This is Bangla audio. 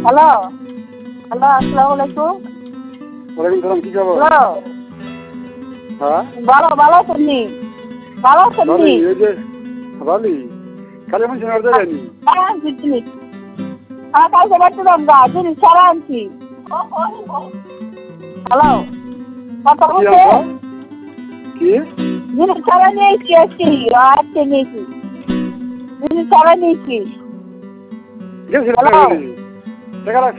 হ্যালো হ্যালো, আসসালামু আলাইকুম। ওয়ালাইকুম সালাম, কি খবর? হ্যালো, হ্যাঁ ভালো আছেননি? ভালো আছেননি? ভালোই। এই যে ভালোই, খালি এখন শোনার জায়গায় নি। আনছি জিনিস, কালকে বেরছিলাম গা, জিনিস সারা আনছি। হ্যালো, কথা কি বলছে? আনছো? কি জিনিস সারা নিয়েছি, আজকে নিয়েছি, জিনিস সারা নিয়েছি। গেছিল হ্যালো। টাকা